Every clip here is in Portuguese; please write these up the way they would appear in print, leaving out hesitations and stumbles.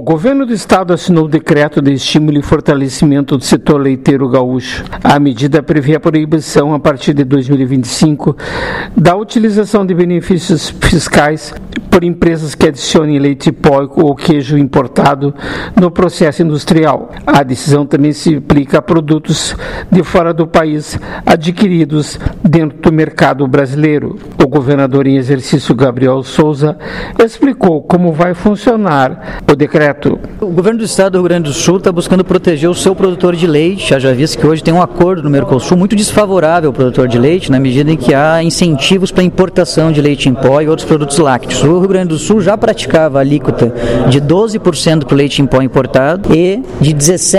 O governo do estado assinou o decreto de estímulo e fortalecimento do setor leiteiro gaúcho. A medida prevê a proibição, a partir de 2025, da utilização de benefícios fiscais por empresas que adicionem leite em pó ou queijo importado no processo industrial. A decisão também se aplica a produtos de fora do país adquiridos dentro do mercado brasileiro. O governador em exercício, Gabriel Souza, explicou como vai funcionar o decreto. O governo do estado do Rio Grande do Sul está buscando proteger o seu produtor de leite. Já visto que hoje tem um acordo no Mercosul muito desfavorável ao produtor de leite, na medida em que há incentivos para importação de leite em pó e outros produtos lácteos. O Rio Grande do Sul já praticava a alíquota de 12% para o leite em pó importado e de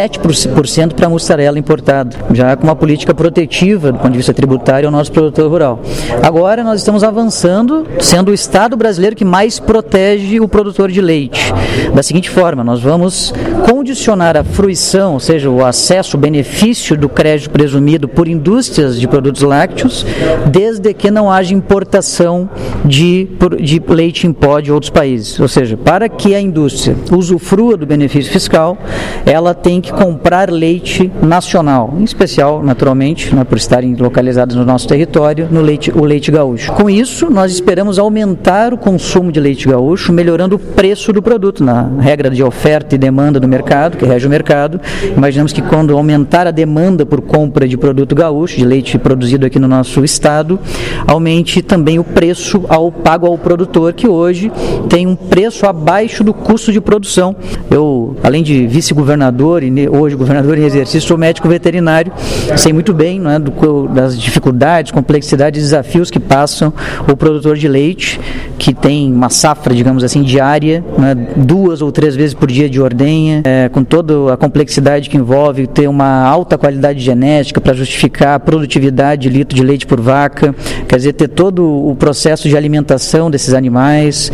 17% para a mussarela importada, já com uma política protetiva do ponto de vista tributário ao nosso produtor rural. Agora nós estamos avançando, sendo o estado brasileiro que mais protege o produtor de leite. Da seguinte forma, nós vamos condicionar a fruição, ou seja, o acesso, o benefício do crédito presumido por indústrias de produtos lácteos, desde que não haja importação de leite em pó de outros países. Ou seja, para que a indústria usufrua do benefício fiscal, ela tem que comprar leite nacional, em especial, naturalmente, por estarem localizados no nosso território, o leite gaúcho. Com isso, nós esperamos aumentar o consumo de leite gaúcho, melhorando o preço do produto, na regra de oferta e demanda do mercado, que rege o mercado. Imaginamos que quando aumentar a demanda por compra de produto gaúcho, de leite produzido aqui no nosso estado, aumente também o preço pago ao produtor, que hoje tem um preço abaixo do custo de produção. Eu, além de vice-governador e hoje governador em exercício, sou médico veterinário, sei muito bem, não é, das dificuldades, complexidades e desafios que passam o produtor de leite, que tem uma safra, digamos assim, diária, né, 2 ou 3 vezes por dia de ordenha, com toda a complexidade que envolve ter uma alta qualidade genética para justificar a produtividade de litro de leite por vaca, quer dizer, ter todo o processo de alimentação desses animais.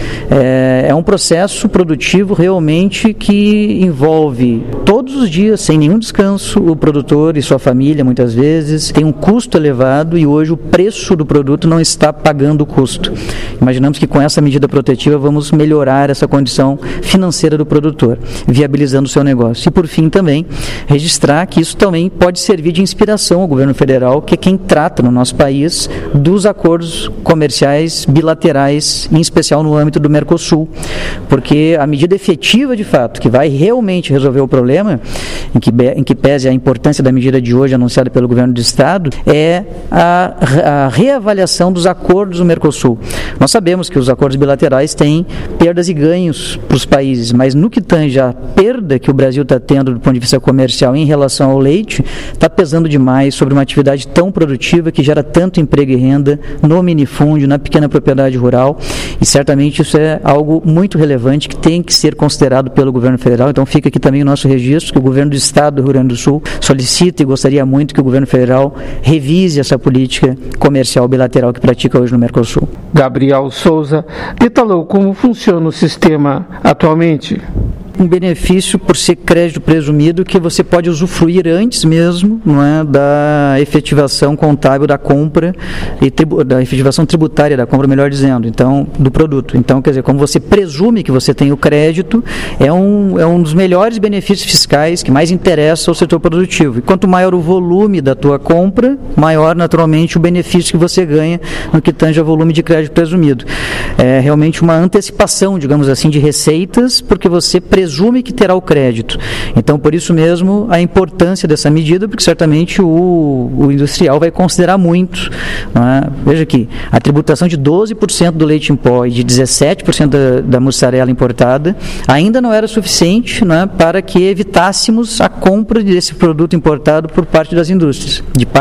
É um processo produtivo realmente que envolve todos os dias, sem nenhum descanso, o produtor e sua família, muitas vezes, tem um custo elevado e hoje o preço do produto não está pagando o custo. Imaginamos que com essa medida protetiva vamos melhorar essa condição financeira do produtor, viabilizando o seu negócio. E por fim também, registrar que isso também pode servir de inspiração ao governo federal, que é quem trata no nosso país dos acordos comerciais bilaterais, em especial no âmbito do Mercosul, porque a medida efetiva de fato, que vai realmente resolver o problema, em que pese a importância da medida de hoje anunciada pelo governo do estado, é a reavaliação dos acordos do Mercosul. Nós sabemos que os acordos bilaterais têm perdas e ganhos para os países, mas no que tange a perda que o Brasil está tendo do ponto de vista comercial em relação ao leite, está pesando demais sobre uma atividade tão produtiva que gera tanto emprego e renda no minifúndio, na pequena propriedade rural, e certamente isso é algo muito relevante que tem que ser considerado pelo governo federal. Então fica aqui também o nosso registro, que o governo do estado do Rio Grande do Sul solicita e gostaria muito que o governo federal revise essa política comercial bilateral que pratica hoje no Mercosul. Gabriel Souza detalhou como funciona o sistema atualmente. Um benefício por ser crédito presumido que você pode usufruir antes mesmo, não é, da efetivação contábil da compra e da efetivação tributária da compra, melhor dizendo, então, do produto. Então, quer dizer, como você presume que você tem o crédito, é um dos melhores benefícios fiscais que mais interessa ao setor produtivo. E quanto maior o volume da tua compra, maior naturalmente o benefício que você ganha no que tange ao volume de crédito presumido. É realmente uma antecipação, digamos assim, de receitas, porque você presume que terá o crédito. Então, por isso mesmo, a importância dessa medida, porque certamente o industrial vai considerar muito. Não é? Veja aqui, a tributação de 12% do leite em pó e de 17% da mussarela importada ainda não era suficiente, não é, para que evitássemos a compra desse produto importado por parte das indústrias,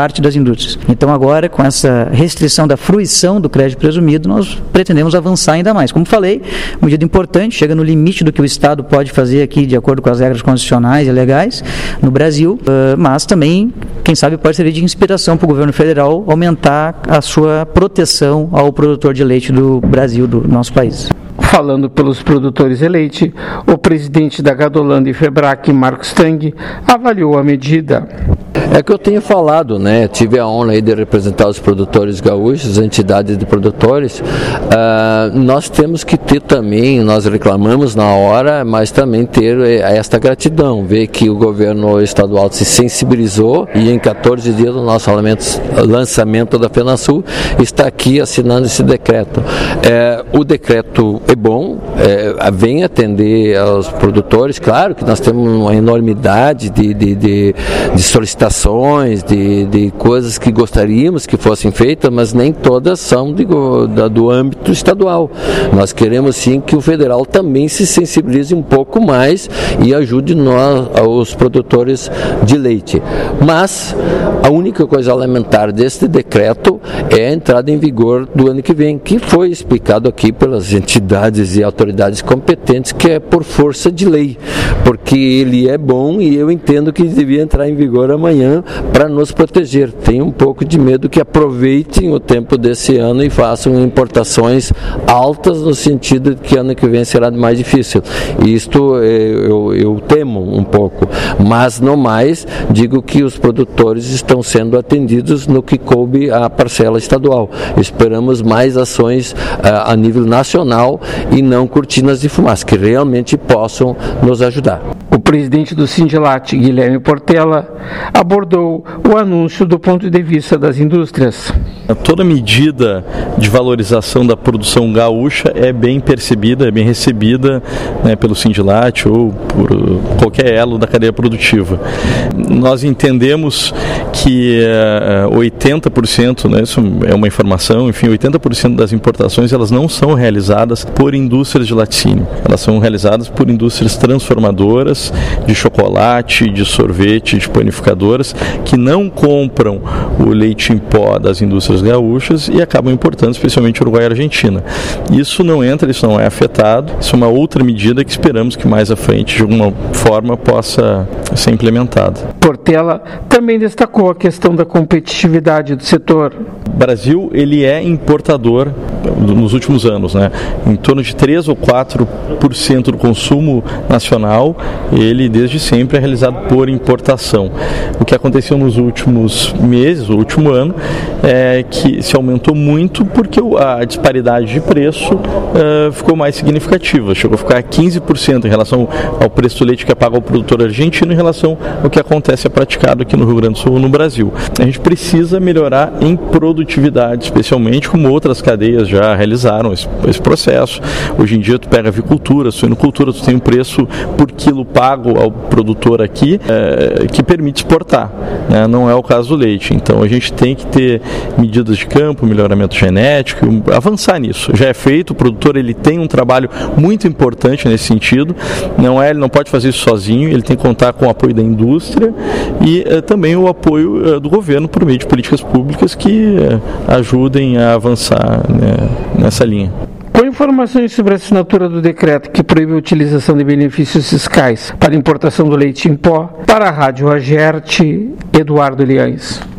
Então, agora, com essa restrição da fruição do crédito presumido, nós pretendemos avançar ainda mais. Como falei, medida importante, chega no limite do que o Estado pode fazer aqui de acordo com as regras constitucionais e legais no Brasil, mas também, quem sabe, pode servir de inspiração para o governo federal aumentar a sua proteção ao produtor de leite do Brasil, do nosso país. Falando pelos produtores de leite, o presidente da Gadolândia e Febrac, Marcos Tang, avaliou a medida. É que eu tenho falado, né? Tive a honra aí de representar os produtores gaúchos, entidades de produtores. Nós temos que ter também, nós reclamamos na hora, mas também ter esta gratidão, ver que o governo estadual se sensibilizou e em 14 dias do nosso lançamento da FenaSul está aqui assinando esse decreto. O decreto é bom, vem atender aos produtores. Claro que nós temos uma enormidade de solicitações, de coisas que gostaríamos que fossem feitas, mas nem todas são do âmbito estadual. Nós queremos sim que o federal também se sensibilize um pouco mais e ajude os produtores de leite. Mas a única coisa a lamentar deste decreto é a entrada em vigor do ano que vem, que foi explicado aqui pelas entidades e autoridades competentes que é por força de lei, porque ele é bom e eu entendo que devia entrar em vigor amanhã para nos proteger. Tenho um pouco de medo que aproveitem o tempo desse ano e façam importações altas no sentido de que ano que vem será mais difícil. Isto eu temo um pouco, mas no mais digo que os produtores estão sendo atendidos no que coube à parcela estadual. Esperamos mais ações a nível nacional e não cortinas de fumaça, que realmente possam nos ajudar. O presidente do Sindilat, Guilherme Portela, abordou o anúncio do ponto de vista das indústrias. Toda medida de valorização da produção gaúcha é bem percebida, é bem recebida, né, pelo Sindilat ou por qualquer elo da cadeia produtiva. Nós entendemos que 80%, né, isso é uma informação, enfim, 80% das importações elas não são realizadas por indústrias de laticínio, elas são realizadas por indústrias transformadoras de chocolate, de sorvete, de panificadoras que não compram o leite em pó das indústrias gaúchas e acabam importando, especialmente Uruguai e Argentina. Isso não entra, isso não é afetado, isso é uma outra medida que esperamos que mais à frente, de alguma forma, possa ser implementada. Portela também destacou a questão da competitividade do setor. O Brasil, ele é importador nos últimos anos, né? Em torno de 3 ou 4% do consumo nacional, ele desde sempre é realizado por importação. O que aconteceu nos últimos meses, o último ano, é que se aumentou muito porque a disparidade de preço ficou mais significativa, chegou a ficar 15% em relação ao preço do leite que é pago ao produtor argentino em relação ao que acontece praticado aqui no Rio Grande do Sul ou no Brasil. A gente precisa melhorar em produtividade, especialmente como outras cadeias já realizaram esse processo. Hoje em dia tu pega avicultura, suinocultura, tu tem um preço por quilo pago ao produtor aqui que permite exportar, né? Não é o caso do leite. Então a gente tem que ter medidas de campo, melhoramento genético, avançar nisso. Já é feito, o produtor ele tem um trabalho muito importante nesse sentido, ele não pode fazer isso sozinho, ele tem que contar com o apoio da indústria e também o apoio do governo por meio de políticas públicas que ajudem a avançar, né, nessa linha. Com informações sobre a assinatura do decreto que proíbe a utilização de benefícios fiscais para importação do leite em pó, para a Rádio Agerte, Eduardo Liães.